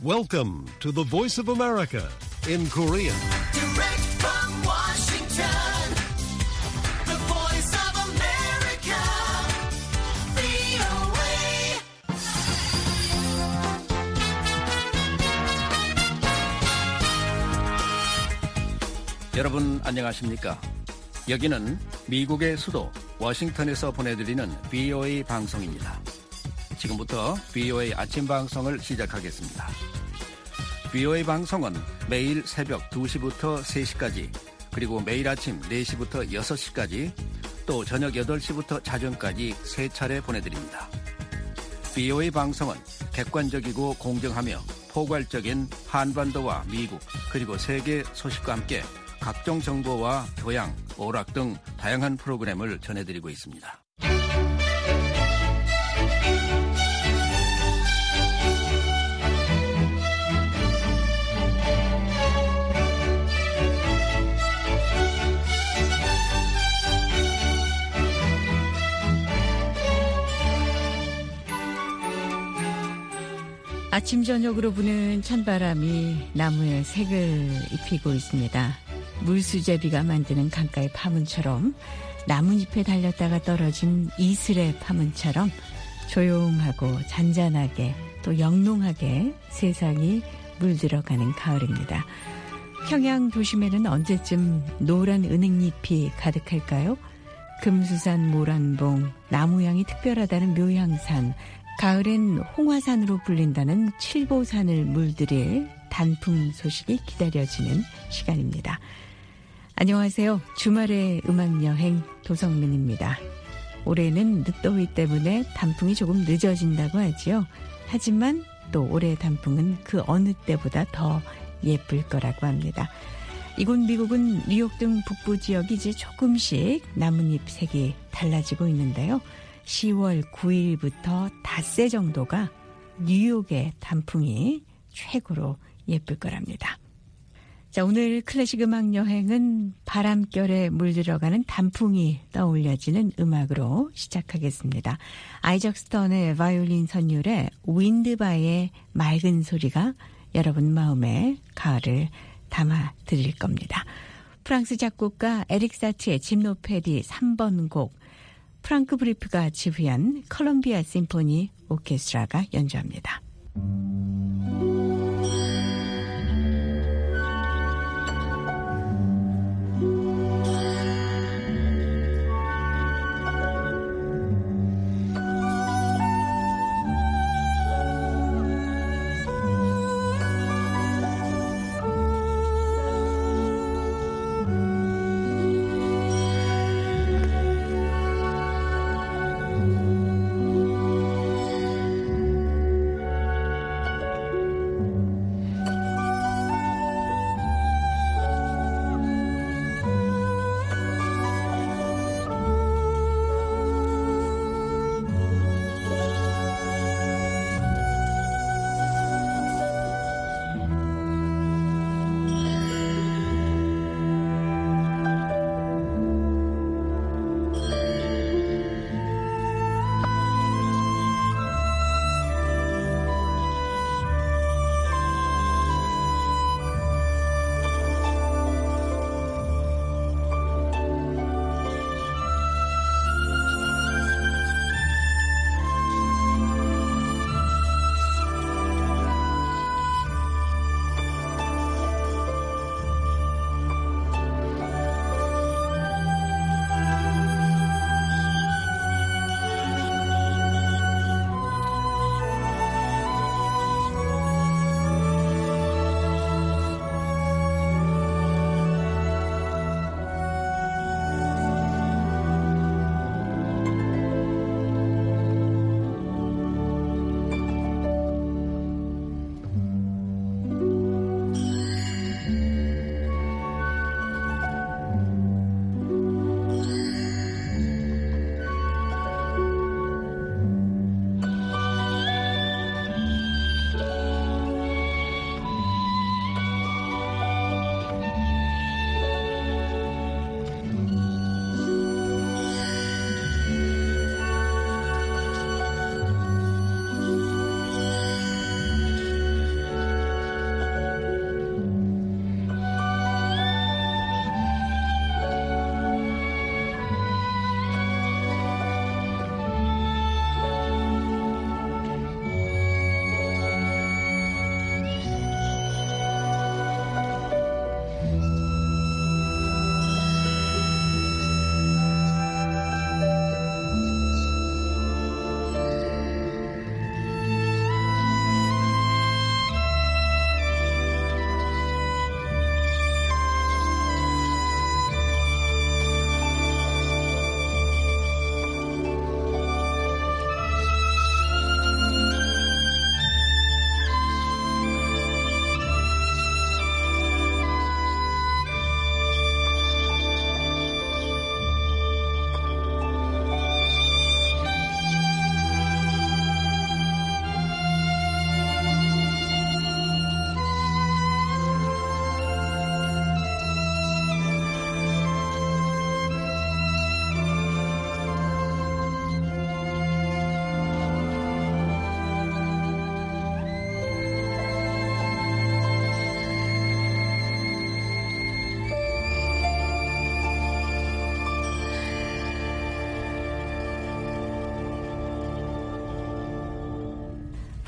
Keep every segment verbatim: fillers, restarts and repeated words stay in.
Welcome to the Voice of America in Korean. Direct from Washington, the Voice of America, 브이오에이. 여러분 안녕하십니까? 여기는 미국의 수도 워싱턴에서 보내드리는 브이오에이 방송입니다. 지금부터 브이오에이 아침 방송을 시작하겠습니다. 브이오에이 방송은 매일 새벽 두 시부터 세 시까지, 그리고 매일 아침 네 시부터 여섯 시까지, 또 저녁 여덟 시부터 자정까지 세 차례 보내드립니다. 브이오에이 방송은 객관적이고 공정하며 포괄적인 한반도와 미국 그리고 세계 소식과 함께 각종 정보와 교양, 오락 등 다양한 프로그램을 전해드리고 있습니다. 아침 저녁으로 부는 찬바람이 나무에 색을 입히고 있습니다. 물수제비가 만드는 강가의 파문처럼, 나뭇잎에 달렸다가 떨어진 이슬의 파문처럼 조용하고 잔잔하게 또 영롱하게 세상이 물들어가는 가을입니다. 평양 도심에는 언제쯤 노란 은행잎이 가득할까요? 금수산 모란봉, 나무향이 특별하다는 묘향산, 가을엔 홍화산으로 불린다는 칠보산을 물들일 단풍 소식이 기다려지는 시간입니다. 안녕하세요. 주말의 음악여행 도성민입니다. 올해는 늦더위 때문에 단풍이 조금 늦어진다고 하지요. 하지만 또 올해 단풍은 그 어느 때보다 더 예쁠 거라고 합니다. 이곳 미국은 뉴욕 등 북부 지역이 이제 조금씩 나뭇잎 색이 달라지고 있는데요. 시월 구일부터 닷새 정도가 뉴욕의 단풍이 최고로 예쁠 거랍니다. 자, 오늘 클래식 음악 여행은 바람결에 물들어가는 단풍이 떠올려지는 음악으로 시작하겠습니다. 아이작 스턴의 바이올린 선율에 윈드바의 맑은 소리가 여러분 마음에 가을을 담아 드릴 겁니다. 프랑스 작곡가 에릭 사티의 짐노패디 삼 번 곡, 프랑크 브리프가 지휘한 컬럼비아 심포니 오케스트라가 연주합니다.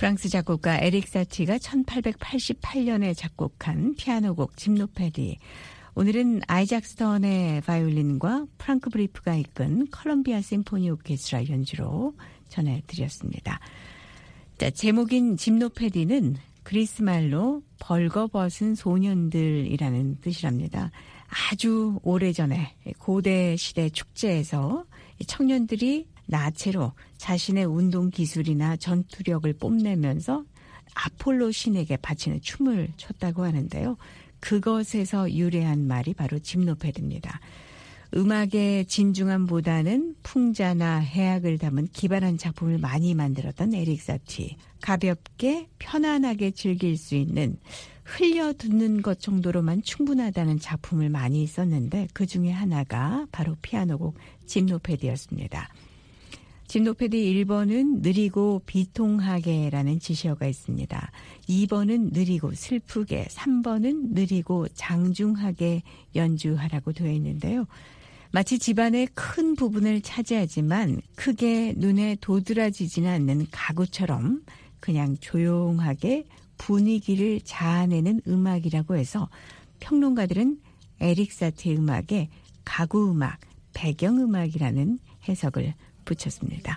프랑스 작곡가 에릭 사티가 천팔백팔십팔 년에 작곡한 피아노곡 짐노페디. 오늘은 아이작 스턴의 바이올린과 프랑크 브리프가 이끈 컬럼비아 심포니 오케스트라 연주로 전해드렸습니다. 자, 제목인 짐노페디는 그리스 말로 벌거벗은 소년들이라는 뜻이랍니다. 아주 오래전에 고대 시대 축제에서 청년들이 나체로 자신의 운동 기술이나 전투력을 뽐내면서 아폴로 신에게 바치는 춤을 췄다고 하는데요. 그것에서 유래한 말이 바로 짐노페드입니다. 음악의 진중함보다는 풍자나 해악을 담은 기발한 작품을 많이 만들었던 에릭 사티. 가볍게 편안하게 즐길 수 있는 흘려 듣는 것 정도로만 충분하다는 작품을 많이 썼는데 그중에 하나가 바로 피아노곡 짐노페드였습니다. 짐노페드 일 번은 느리고 비통하게라는 지시어가 있습니다. 이 번은 느리고 슬프게, 삼 번은 느리고 장중하게 연주하라고 되어 있는데요. 마치 집안의 큰 부분을 차지하지만 크게 눈에 도드라지지는 않는 가구처럼 그냥 조용하게 분위기를 자아내는 음악이라고 해서 평론가들은 에릭 사티 음악에 가구음악, 배경음악이라는 해석을 붙였습니다.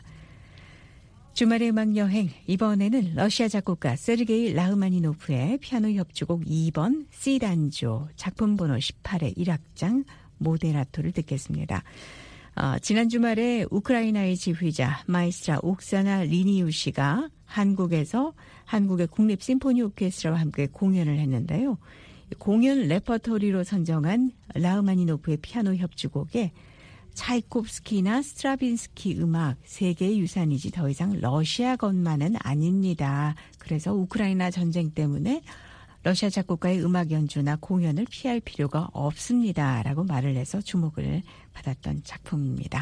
주말의 음악여행, 이번에는 러시아 작곡가 세르게이 라흐마니노프의 피아노 협주곡 이 번 C단조 작품 번호 십팔의 일 악장 모데라토를 듣겠습니다. 어, 지난 주말에 우크라이나의 지휘자 마이스트라 옥사나 리니우 씨가 한국에서 한국의 국립 심포니 오케스트라와 함께 공연을 했는데요. 공연 레퍼토리로 선정한 라흐마니노프의 피아노 협주곡에 차이콥스키나 스트라빈스키 음악 세계의 유산이지 더 이상 러시아 것만은 아닙니다. 그래서 우크라이나 전쟁 때문에 러시아 작곡가의 음악 연주나 공연을 피할 필요가 없습니다. 라고 말을 해서 주목을 받았던 작품입니다.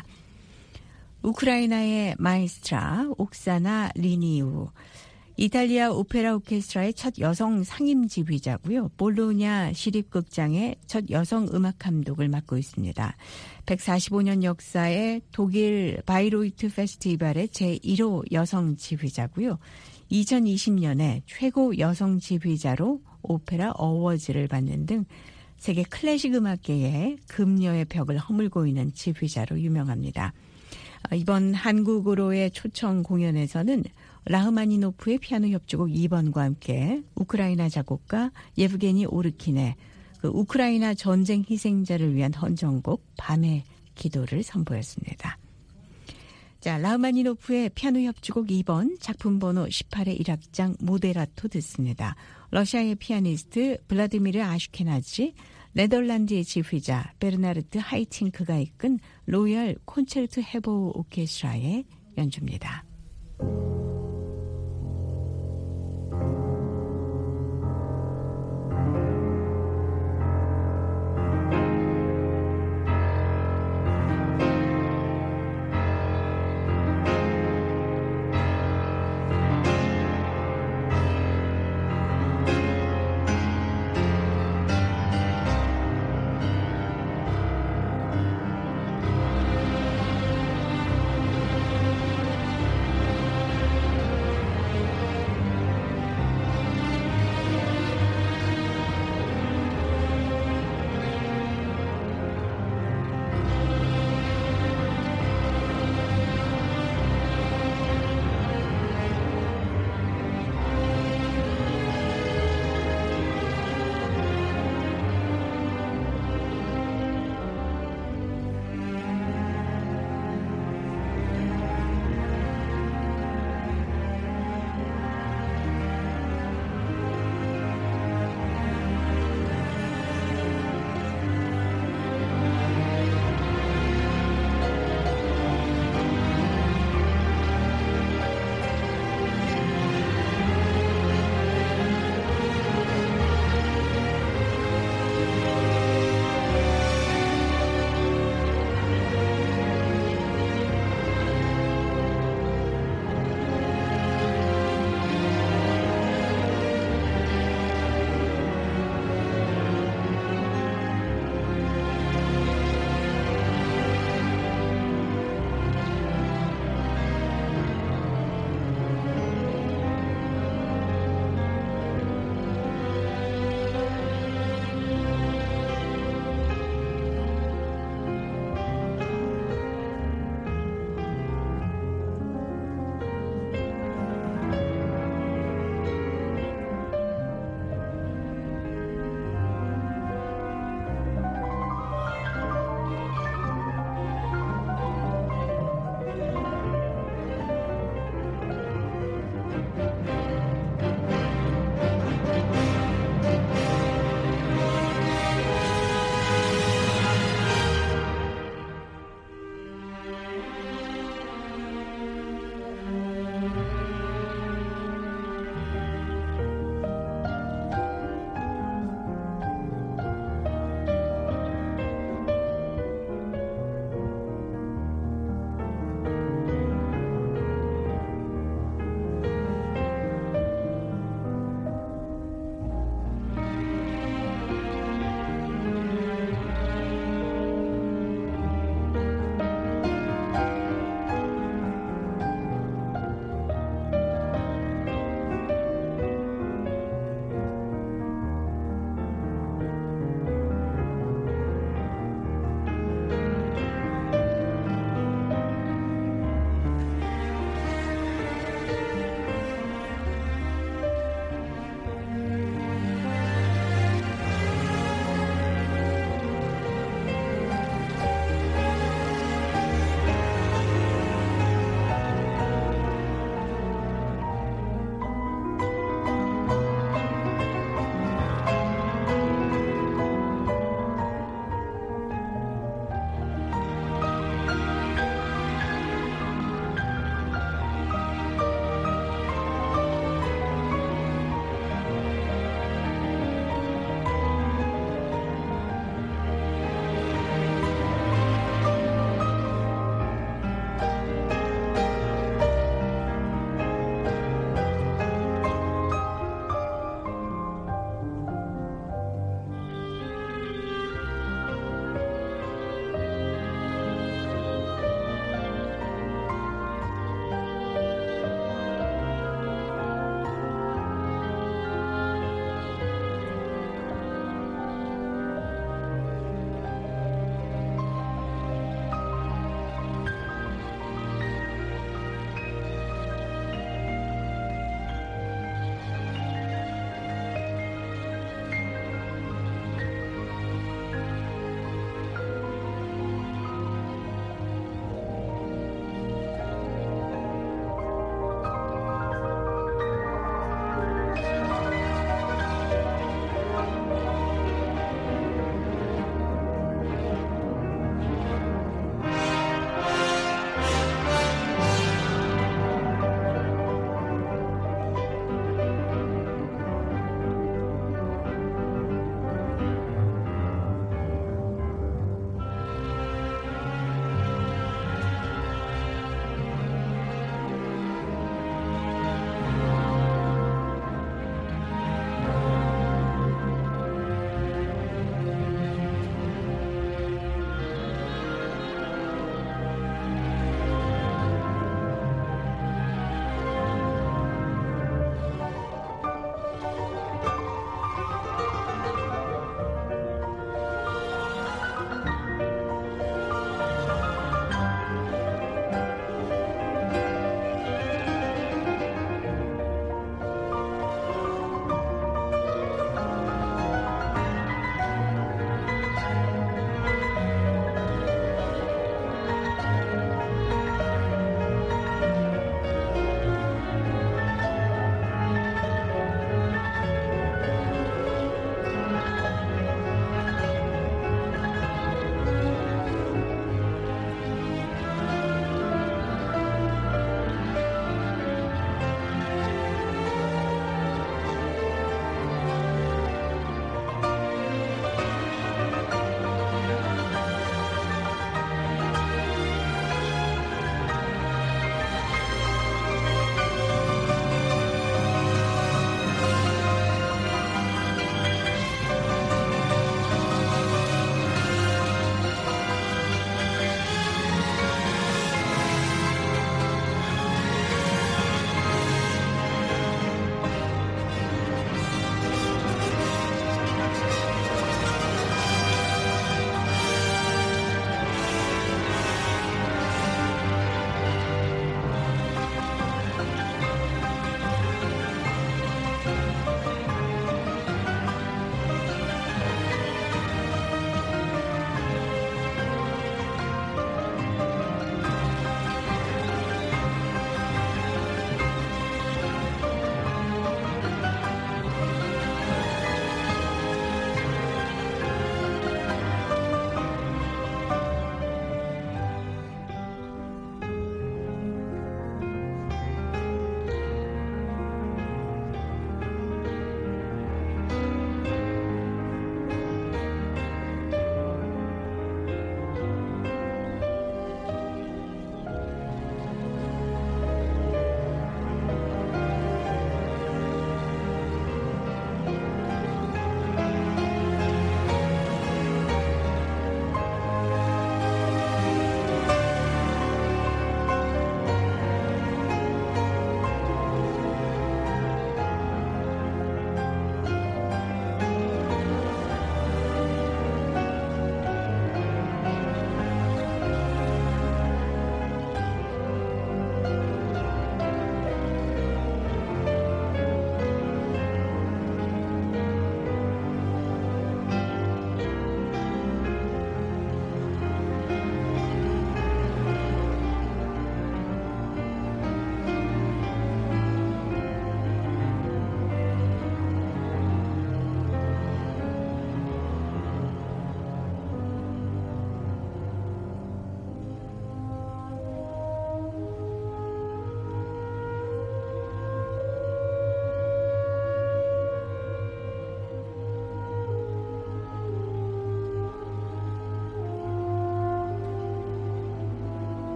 우크라이나의 마이스트라 옥사나 리니우. 이탈리아 오페라 오케스트라의 첫 여성 상임 지휘자고요. 볼로냐 시립극장의 첫 여성 음악 감독을 맡고 있습니다. 백사십오 년 역사의 독일 바이로이트 페스티벌의 제일 호 여성 지휘자고요. 이천이십 년에 최고 여성 지휘자로 오페라 어워즈를 받는 등 세계 클래식 음악계의 금녀의 벽을 허물고 있는 지휘자로 유명합니다. 이번 한국으로의 초청 공연에서는 라흐마니노프의 피아노 협주곡 이 번과 함께 우크라이나 작곡가 예브게니 오르킨의 그 우크라이나 전쟁 희생자를 위한 헌정곡 밤의 기도를 선보였습니다. 자, 라흐마니노프의 피아노 협주곡 이 번 작품 번호 십팔의 일 악장 모데라토 듣습니다. 러시아의 피아니스트 블라디미르 아슈케나지, 네덜란드의 지휘자 베르나르트 하이팅크가 이끈 로열 콘체르토 헤보 오케스트라의 연주입니다.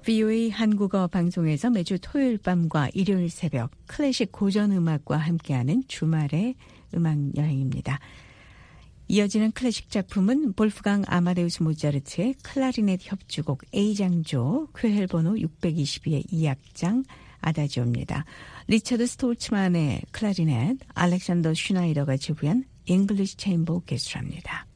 브이오에이 한국어 방송에서 매주 토요일 밤과 일요일 새벽 클래식 고전 음악과 함께하는 주말의 음악 여행입니다. 이어지는 클래식 작품은 볼프강 아마데우스 모차르트의 클라리넷 협주곡 A장조 쾌헬 번호 육백이십이의 이 악장 아다지오입니다. 리처드 스톨츠만의 클라리넷, 알렉산더 슈나이더가 지부한 잉글리시 체인버 오케스트라입니다.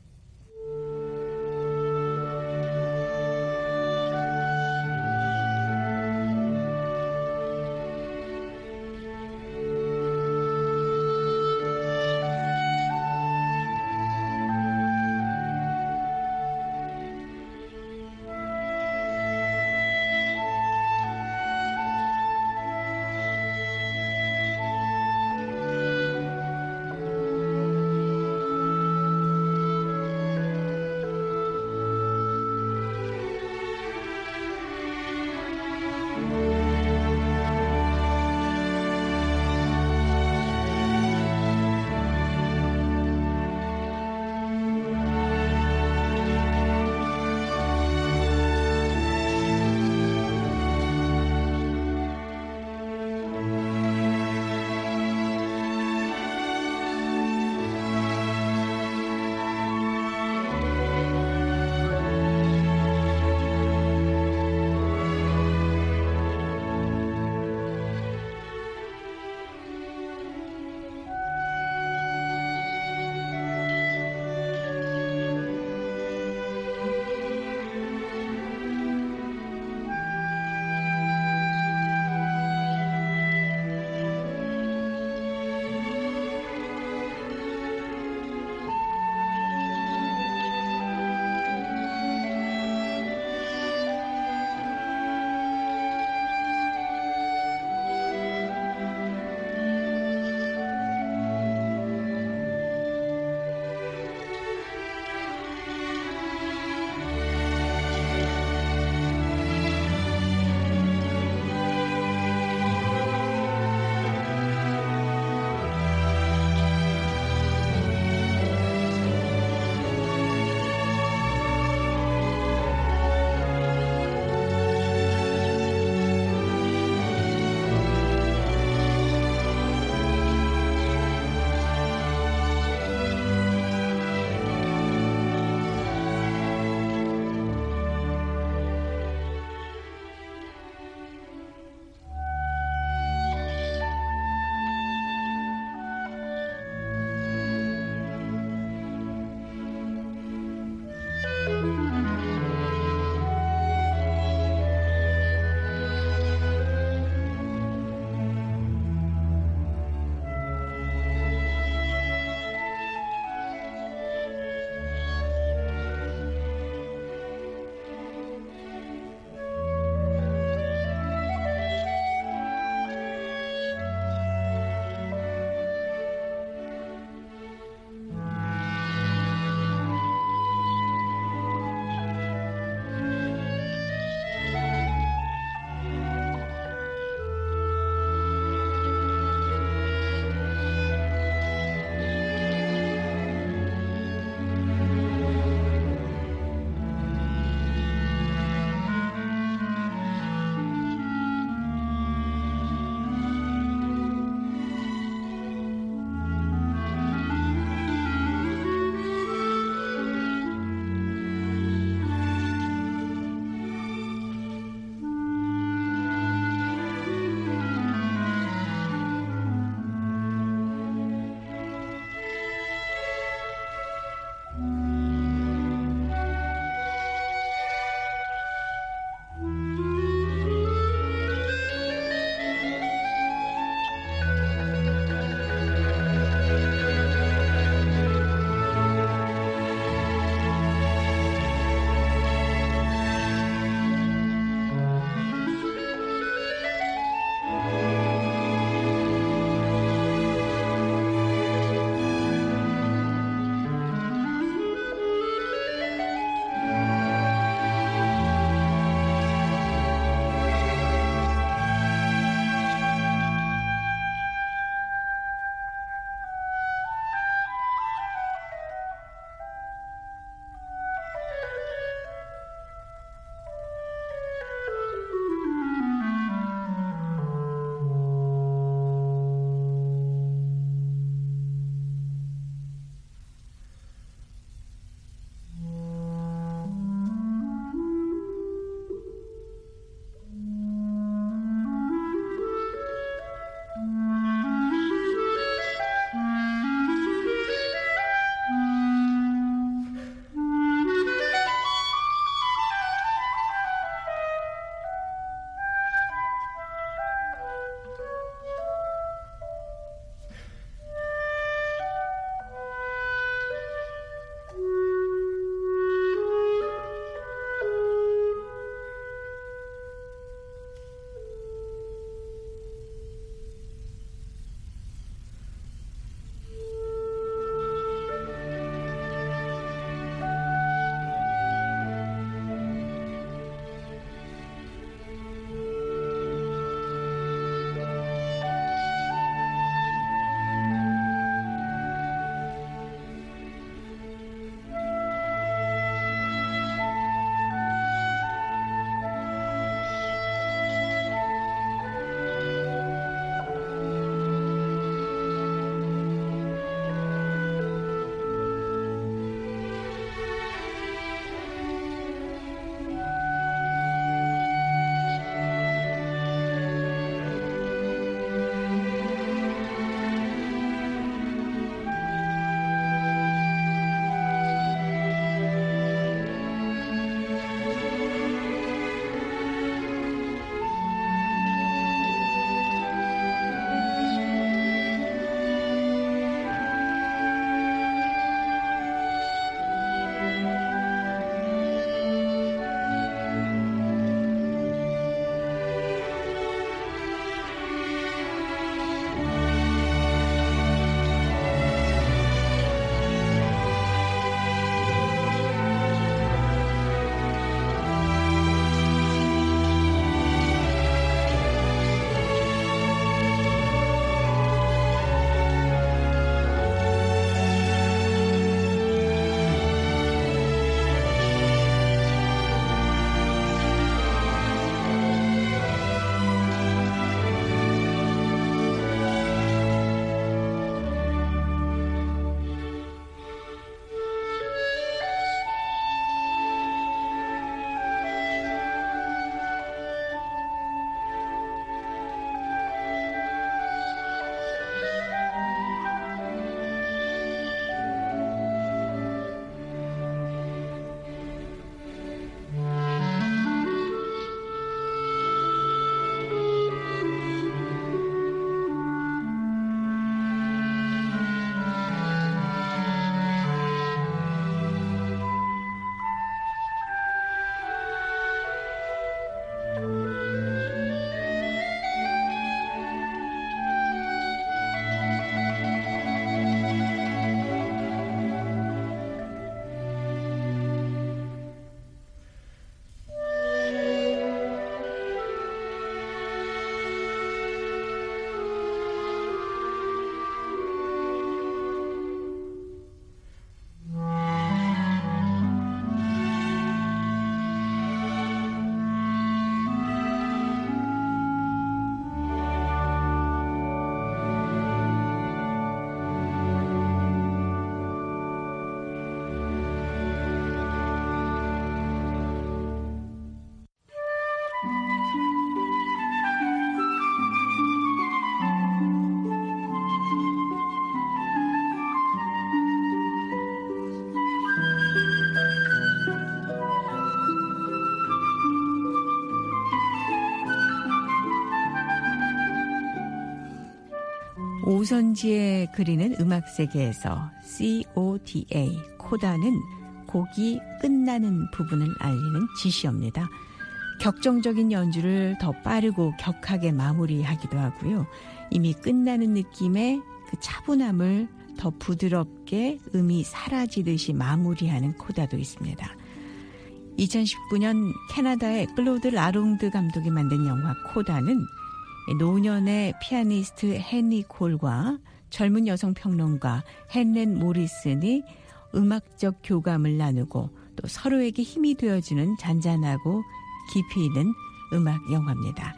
조선지에 그리는 음악 세계에서 코다, 코다는 곡이 끝나는 부분을 알리는 지시어입니다. 격정적인 연주를 더 빠르고 격하게 마무리하기도 하고요. 이미 끝나는 느낌의 그 차분함을 더 부드럽게 음이 사라지듯이 마무리하는 코다도 있습니다. 이천십구 년 캐나다의 클로드 라롱드 감독이 만든 영화 코다는 노년의 피아니스트 헨리 콜과 젊은 여성 평론가 헬렌 모리슨이 음악적 교감을 나누고 또 서로에게 힘이 되어주는 잔잔하고 깊이 있는 음악 영화입니다.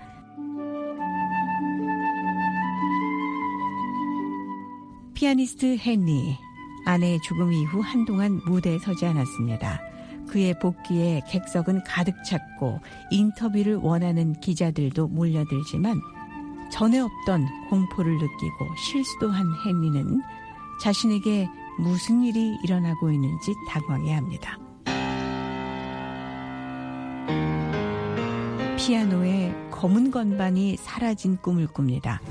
피아니스트 헨리, 아내의 죽음 이후 한동안 무대에 서지 않았습니다. 그의 복귀에 객석은 가득 찼고 인터뷰를 원하는 기자들도 몰려들지만 전에 없던 공포를 느끼고 실수도 한 헨리는 자신에게 무슨 일이 일어나고 있는지 당황해합니다. 피아노에 검은 건반이 사라진 꿈을 꿉니다.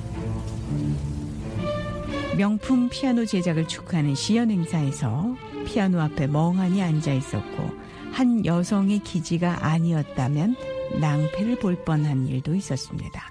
명품 피아노 제작을 축하하는 시연 행사에서 피아노 앞에 멍하니 앉아 있었고 한 여성의 기지가 아니었다면 낭패를 볼 뻔한 일도 있었습니다.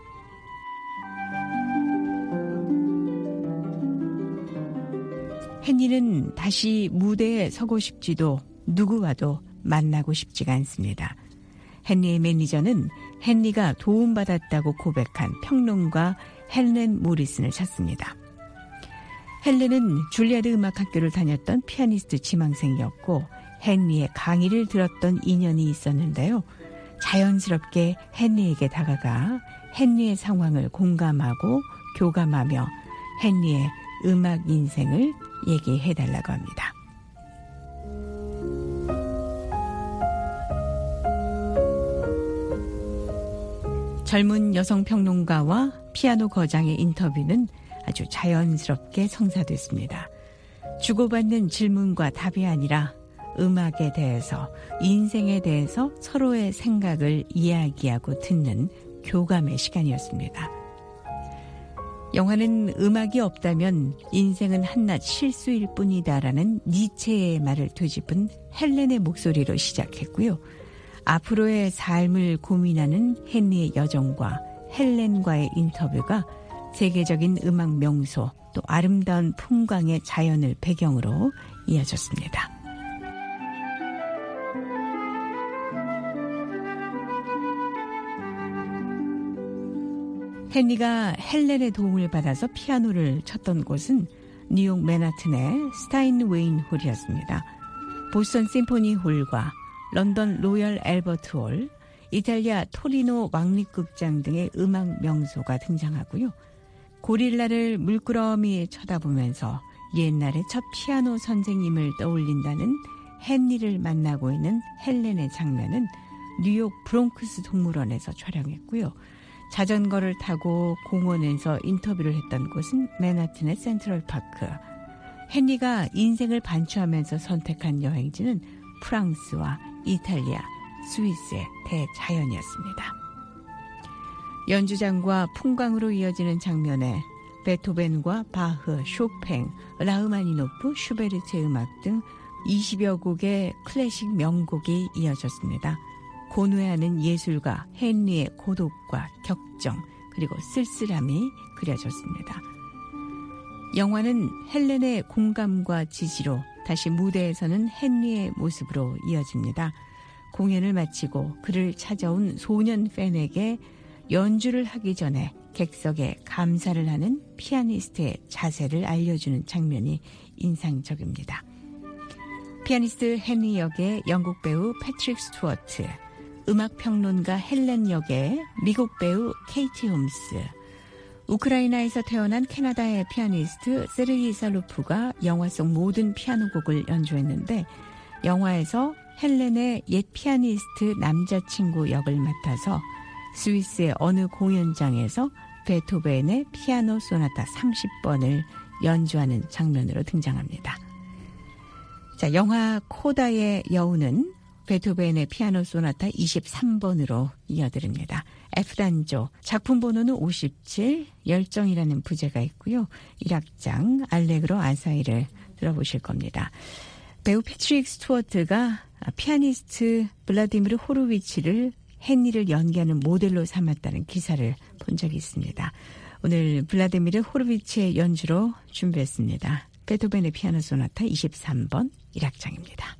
헨리는 다시 무대에 서고 싶지도 누구와도 만나고 싶지가 않습니다. 헨리의 매니저는 헨리가 도움받았다고 고백한 평론가 헬렌 모리슨을 찾습니다. 헬렌은 줄리아드 음악학교를 다녔던 피아니스트 지망생이었고 헨리의 강의를 들었던 인연이 있었는데요. 자연스럽게 헨리에게 다가가 헨리의 상황을 공감하고 교감하며 헨리의 음악 인생을 얘기해달라고 합니다. 젊은 여성 평론가와 피아노 거장의 인터뷰는 아주 자연스럽게 성사됐습니다. 주고받는 질문과 답이 아니라 음악에 대해서, 인생에 대해서 서로의 생각을 이야기하고 듣는 교감의 시간이었습니다. 영화는 음악이 없다면 인생은 한낱 실수일 뿐이다라는 니체의 말을 되짚은 헬렌의 목소리로 시작했고요. 앞으로의 삶을 고민하는 헨리의 여정과 헬렌과의 인터뷰가 세계적인 음악 명소 또 아름다운 풍광의 자연을 배경으로 이어졌습니다. 헨리가 헬렌의 도움을 받아서 피아노를 쳤던 곳은 뉴욕 맨하튼의 스타인웨인 홀이었습니다. 보스턴 심포니 홀과 런던 로열 앨버트 홀, 이탈리아 토리노 왕립극장 등의 음악 명소가 등장하고요. 고릴라를 물끄러미 쳐다보면서 옛날의 첫 피아노 선생님을 떠올린다는 헨리를 만나고 있는 헬렌의 장면은 뉴욕 브롱크스 동물원에서 촬영했고요. 자전거를 타고 공원에서 인터뷰를 했던 곳은 맨하튼의 센트럴파크. 헨리가 인생을 반추하면서 선택한 여행지는 프랑스와 이탈리아, 스위스의 대자연이었습니다. 연주장과 풍광으로 이어지는 장면에 베토벤과 바흐, 쇼팽, 라흐마니노프, 슈베르트의 음악 등 이십여 곡의 클래식 명곡이 이어졌습니다. 고뇌하는 예술가 헨리의 고독과 격정 그리고 쓸쓸함이 그려졌습니다. 영화는 헬렌의 공감과 지지로 다시 무대에서는 헨리의 모습으로 이어집니다. 공연을 마치고 그를 찾아온 소년 팬에게 연주를 하기 전에 객석에 감사를 하는 피아니스트의 자세를 알려주는 장면이 인상적입니다. 피아니스트 헨리 역의 영국 배우 패트릭 스튜어트, 음악평론가 헬렌 역의 미국 배우 케이티 홈스, 우크라이나에서 태어난 캐나다의 피아니스트 세르히 살로프가 영화 속 모든 피아노곡을 연주했는데 영화에서 헬렌의 옛 피아니스트 남자친구 역을 맡아서 스위스의 어느 공연장에서 베토벤의 피아노 소나타 삼십 번을 연주하는 장면으로 등장합니다. 자, 영화 코다의 여우는 베토벤의 피아노 소나타 이십삼 번으로 이어드립니다. F단조, 작품 번호는 오십칠, 열정이라는 부제가 있고요. 일 악장 알레그로 아사히를 들어보실 겁니다. 배우 패트릭 스튜어트가 피아니스트 블라디미르 호로위치를 헨리를 연기하는 모델로 삼았다는 기사를 본 적이 있습니다. 오늘 블라디미르 호로위치의 연주로 준비했습니다. 베토벤의 피아노 소나타 이십삼 번 일 악장입니다.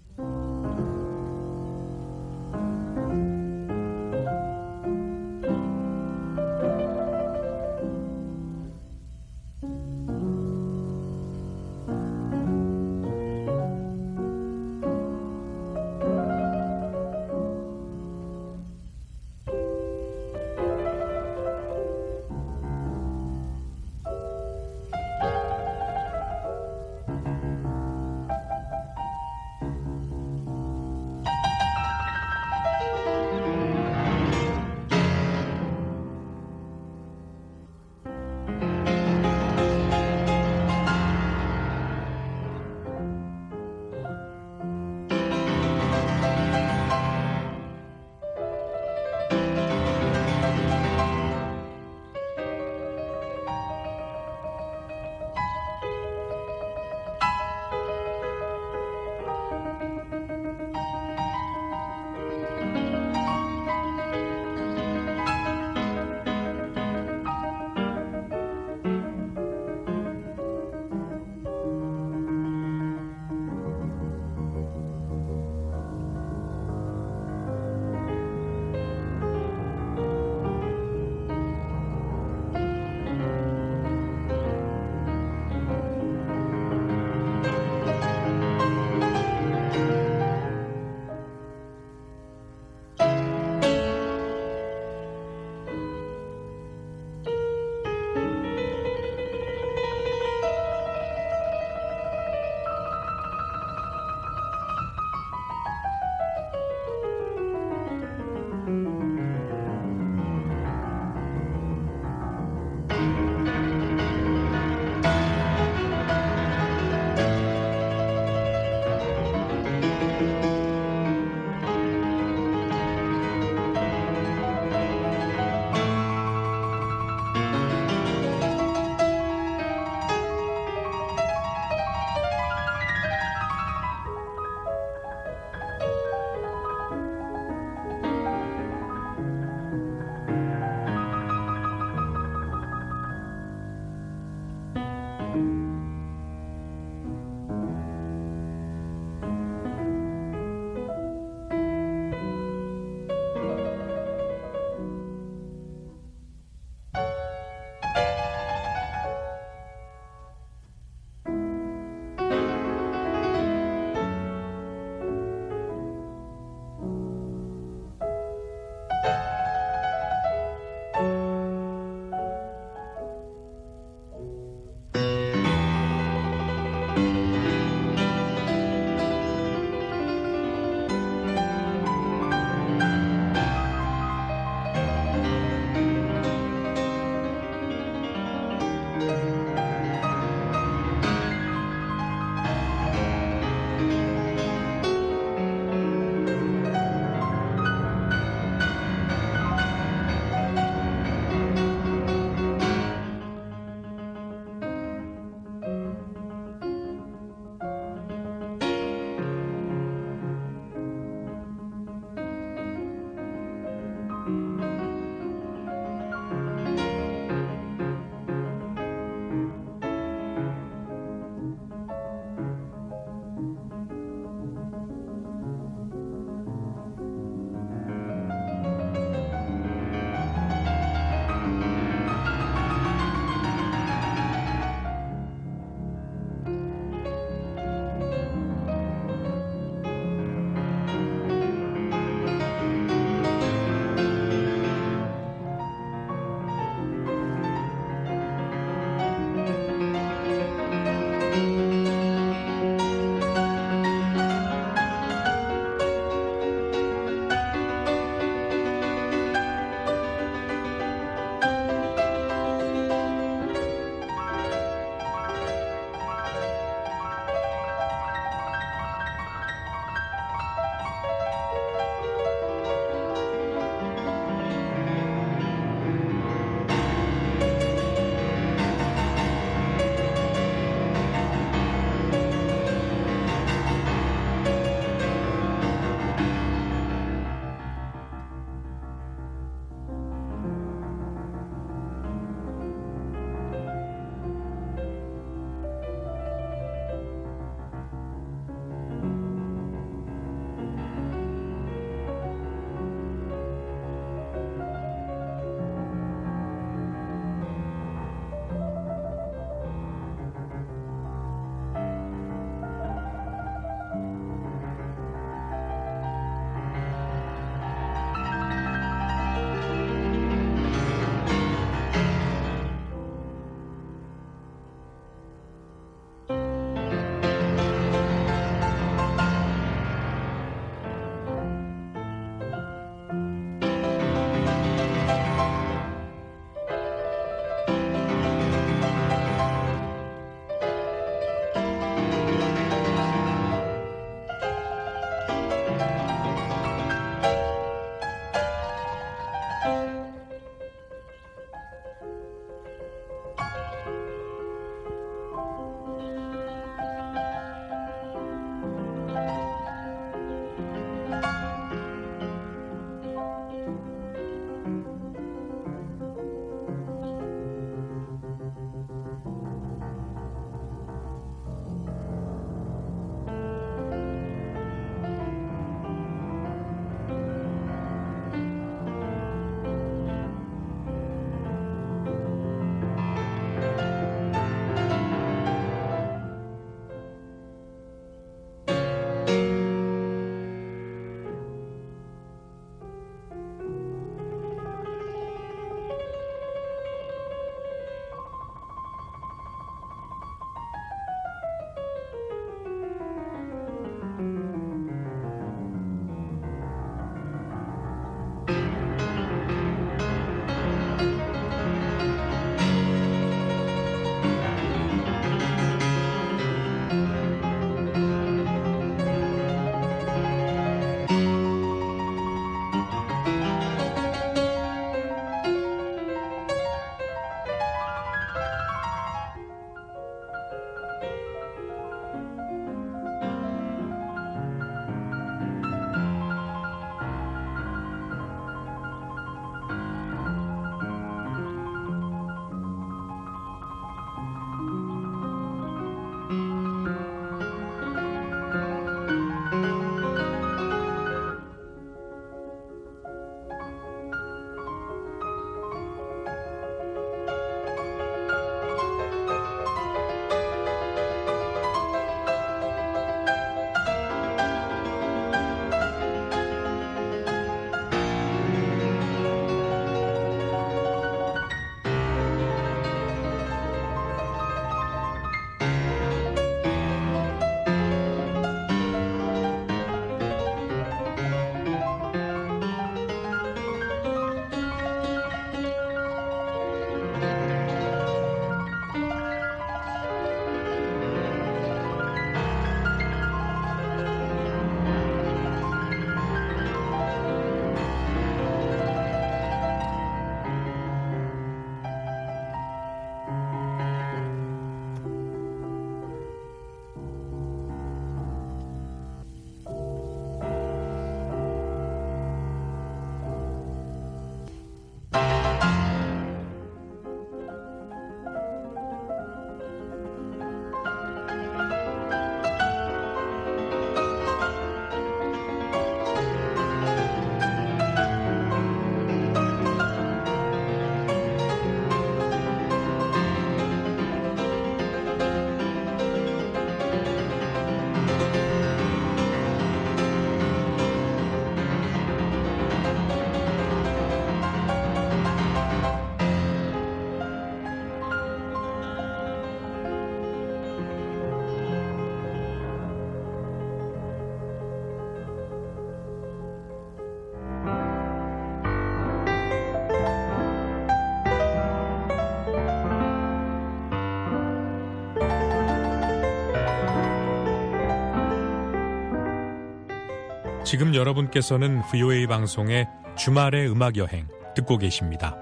지금 여러분께서는 브이오에이 방송의 주말의 음악여행 듣고 계십니다.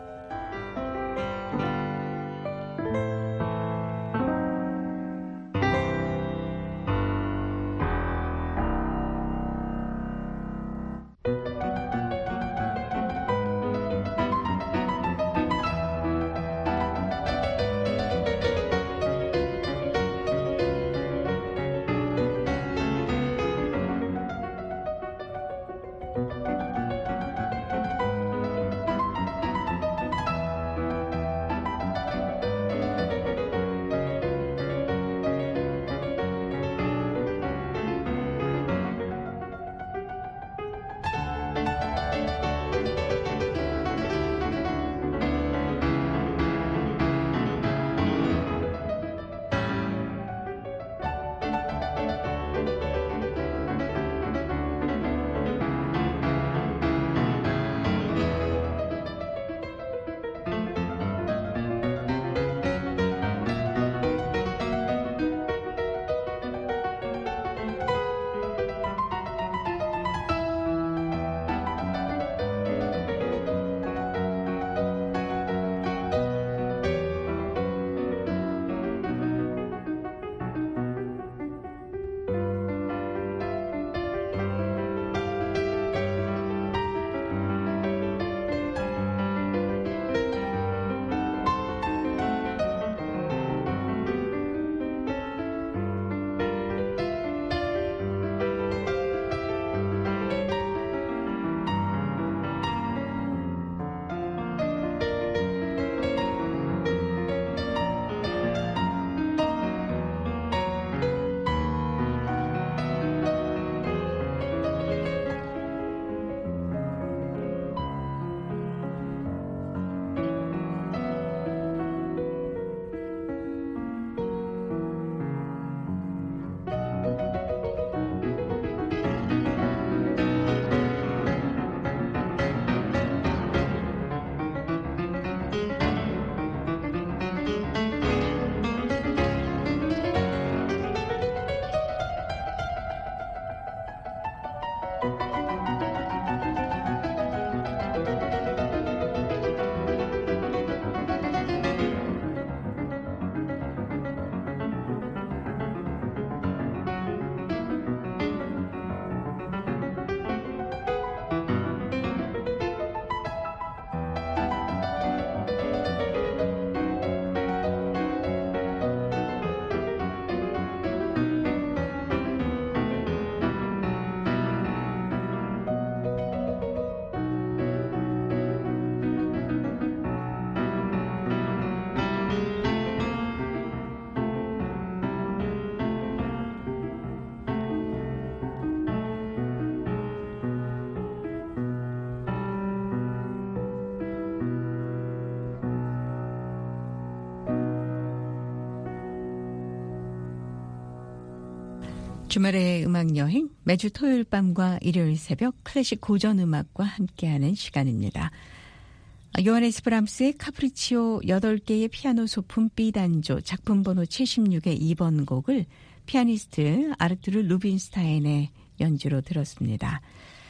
주말의 음악여행, 매주 토요일 밤과 일요일 새벽 클래식 고전 음악과 함께하는 시간입니다. 요하네스 브람스의 카프리치오 여덟 개의 피아노 소품 B단조 작품 번호 칠십육의 이 번 곡을 피아니스트 아르투르 루빈스타인의 연주로 들었습니다.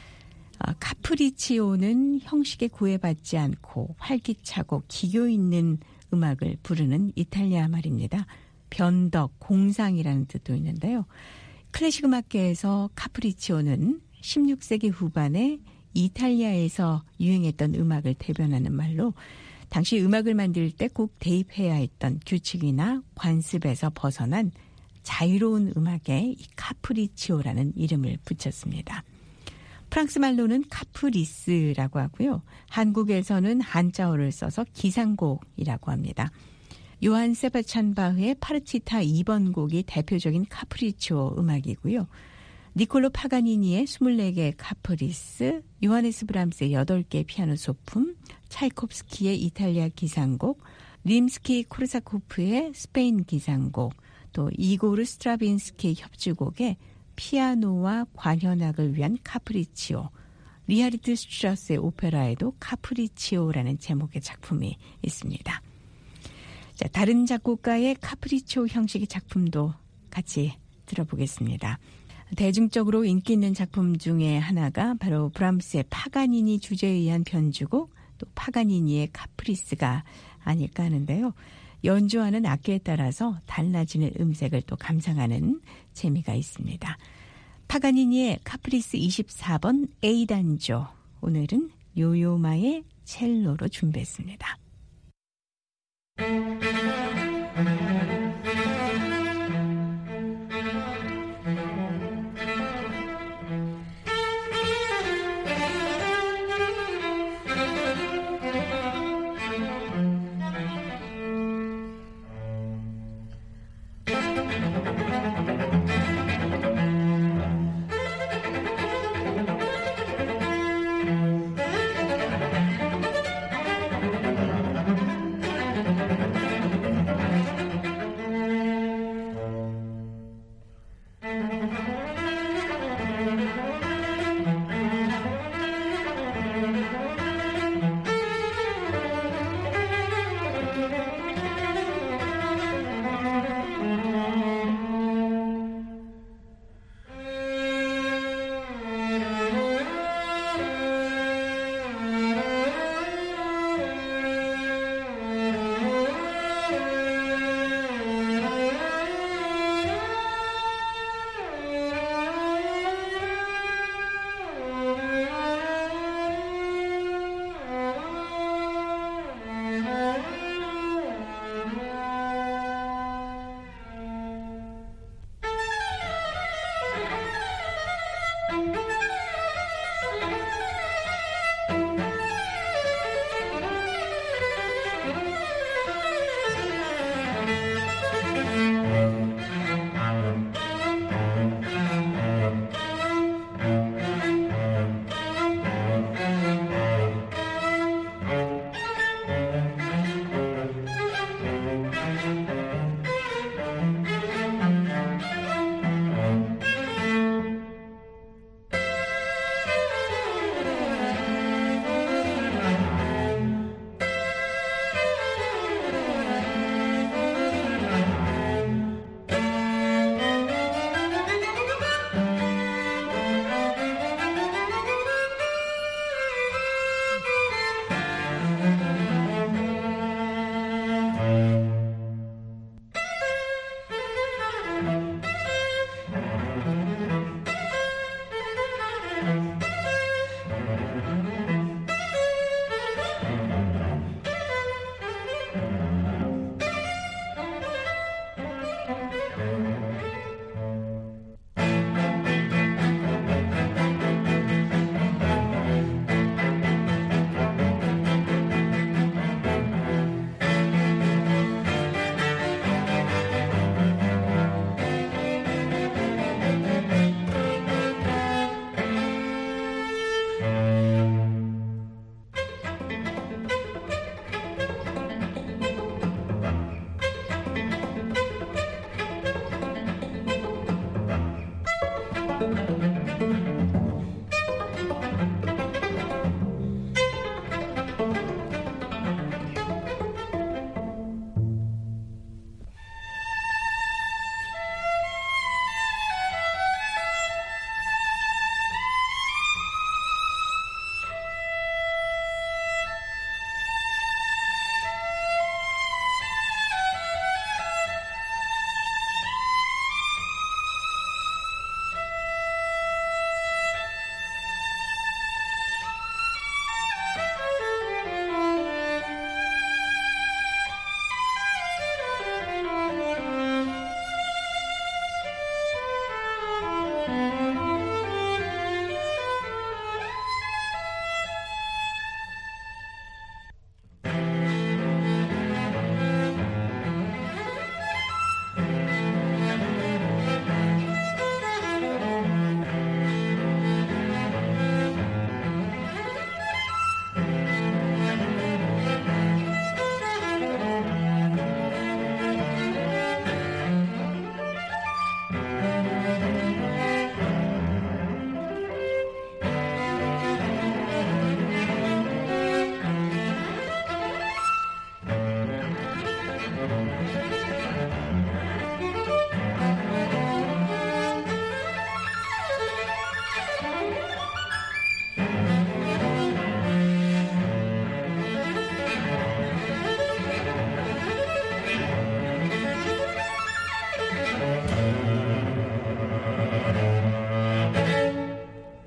카프리치오는 형식에 구애받지 않고 활기차고 기교 있는 음악을 부르는 이탈리아 말입니다. 변덕, 공상이라는 뜻도 있는데요. 클래식 음악계에서 카프리치오는 십육 세기 후반에 이탈리아에서 유행했던 음악을 대변하는 말로 당시 음악을 만들 때 꼭 대입해야 했던 규칙이나 관습에서 벗어난 자유로운 음악에 이 카프리치오라는 이름을 붙였습니다. 프랑스 말로는 카프리스라고 하고요. 한국에서는 한자어를 써서 기상곡이라고 합니다. 요한 세바찬 바흐의 파르치타 이 번 곡이 대표적인 카프리치오 음악이고요. 니콜로 파가니니의 스물네 개의 카프리스, 요하네스 브람스의 여덟 개의 피아노 소품, 차이콥스키의 이탈리아 기상곡, 림스키 코르사코프의 스페인 기상곡, 또 이고르 스트라빈스키의 협주곡에 피아노와 관현악을 위한 카프리치오, 리하르트 슈트라스의 오페라에도 카프리치오라는 제목의 작품이 있습니다. 자, 다른 작곡가의 카프리치오 형식의 작품도 같이 들어보겠습니다. 대중적으로 인기 있는 작품 중에 하나가 바로 브람스의 파가니니 주제에 의한 변주곡, 또 파가니니의 카프리스가 아닐까 하는데요. 연주하는 악기에 따라서 달라지는 음색을 또 감상하는 재미가 있습니다. 파가니니의 카프리스 이십사 번 A단조, 오늘은 요요마의 첼로로 준비했습니다.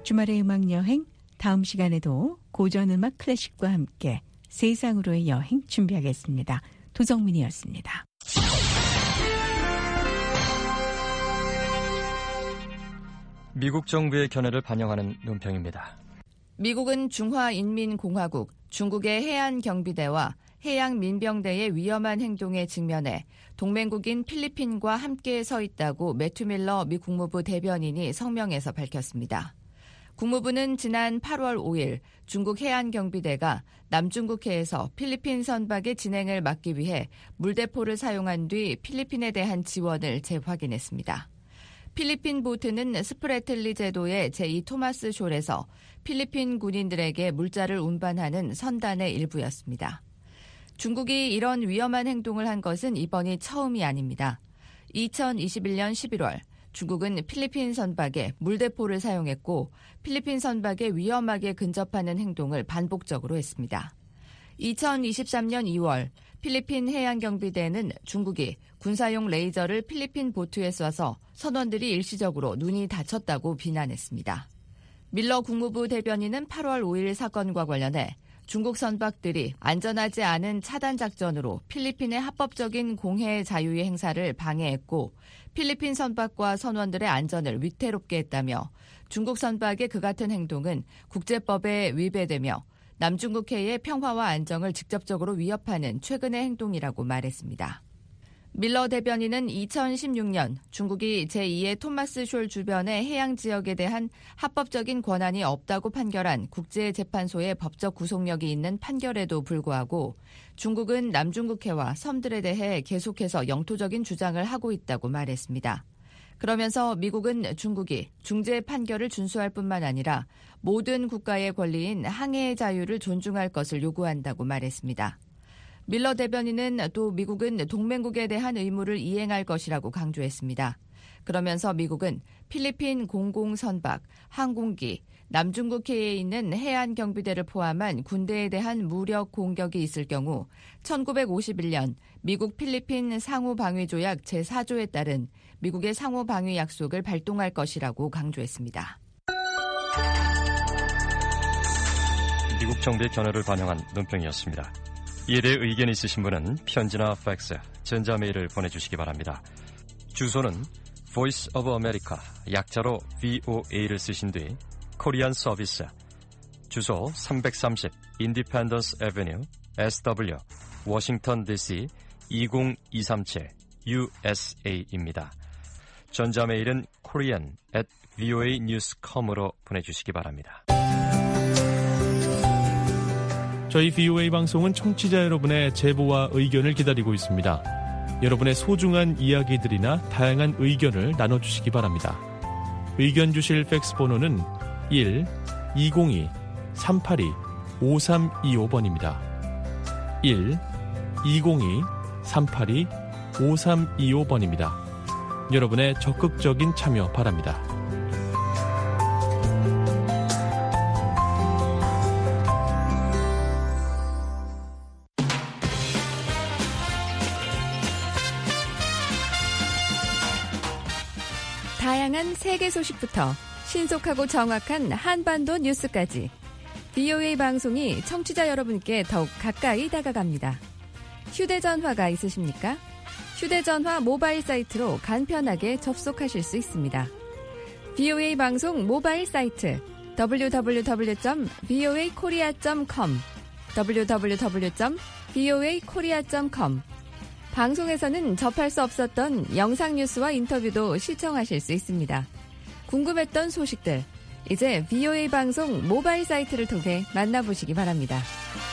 주말의 음악여행, 다음 시간에도 고전음악 클래식과 함께 세상으로의 여행 준비하겠습니다. 도정민이었습니다. 미국 정부의 견해를 반영하는 논평입니다. 미국은 중화인민공화국, 중국의 해안경비대와 해양민병대의 위험한 행동에 직면해 동맹국인 필리핀과 함께 서 있다고 매튜 밀러 미 국무부 대변인이 성명에서 밝혔습니다. 국무부는 지난 팔월 오일 중국 해안경비대가 남중국해에서 필리핀 선박의 진행을 막기 위해 물대포를 사용한 뒤 필리핀에 대한 지원을 재확인했습니다. 필리핀 보트는 스프레틀리 제도의 제이 토마스 숄에서 필리핀 군인들에게 물자를 운반하는 선단의 일부였습니다. 중국이 이런 위험한 행동을 한 것은 이번이 처음이 아닙니다. 이천이십일년 십일월 중국은 필리핀 선박에 물대포를 사용했고 필리핀 선박에 위험하게 근접하는 행동을 반복적으로 했습니다. 이천이십삼년 이월 필리핀 해양경비대는 중국이 군사용 레이저를 필리핀 보트에 쏴서 선원들이 일시적으로 눈이 다쳤다고 비난했습니다. 밀러 국무부 대변인은 팔월 오일 사건과 관련해 중국 선박들이 안전하지 않은 차단 작전으로 필리핀의 합법적인 공해 자유의 행사를 방해했고 필리핀 선박과 선원들의 안전을 위태롭게 했다며 중국 선박의 그 같은 행동은 국제법에 위배되며 남중국해의 평화와 안정을 직접적으로 위협하는 최근의 행동이라고 말했습니다. 밀러 대변인은 이천십육년 중국이 제이의 토마스 숄 주변의 해양 지역에 대한 합법적인 권한이 없다고 판결한 국제재판소의 법적 구속력이 있는 판결에도 불구하고 중국은 남중국해와 섬들에 대해 계속해서 영토적인 주장을 하고 있다고 말했습니다. 그러면서 미국은 중국이 중재 판결을 준수할 뿐만 아니라 모든 국가의 권리인 항해의 자유를 존중할 것을 요구한다고 말했습니다. 밀러 대변인은 또 미국은 동맹국에 대한 의무를 이행할 것이라고 강조했습니다. 그러면서 미국은 필리핀 공공선박, 항공기, 남중국해에 있는 해안경비대를 포함한 군대에 대한 무력 공격이 있을 경우 천구백오십일년 미국 필리핀 상호방위조약 제사조에 따른 미국의 상호방위 약속을 발동할 것이라고 강조했습니다. 미국 정부의 견해를 반영한 논평이었습니다. 이에 대해 의견이 있으신 분은 편지나 팩스, 전자메일을 보내주시기 바랍니다. 주소는 Voice of America, 약자로 브이오에이를 쓰신 뒤 코리안 서비스, 주소 삼백삼십 Independence Avenue, 에스더블유, 워싱턴 디씨 이공이삼칠 유에스에이입니다. 전자메일은 korean at voa news dot com으로 보내주시기 바랍니다. 저희 브이오에이 방송은 청취자 여러분의 제보와 의견을 기다리고 있습니다. 여러분의 소중한 이야기들이나 다양한 의견을 나눠주시기 바랍니다. 의견 주실 팩스 번호는 일 이공이 삼팔이 오삼이오번입니다. 일 이공이 삼팔이 오삼이오번입니다. 여러분의 적극적인 참여 바랍니다. 다양한 세계 소식부터 신속하고 정확한 한반도 뉴스까지 브이오에이 방송이 청취자 여러분께 더욱 가까이 다가갑니다. 휴대전화가 있으십니까? 휴대전화 모바일 사이트로 간편하게 접속하실 수 있습니다. 브이오에이 방송 모바일 사이트 더블유 더블유 더블유 점 브이오에이 코리아 점 컴 더블유 더블유 더블유 점 브이오에이 코리아 점 컴 방송에서는 접할 수 없었던 영상 뉴스와 인터뷰도 시청하실 수 있습니다. 궁금했던 소식들, 이제 브이오에이 방송 모바일 사이트를 통해 만나보시기 바랍니다.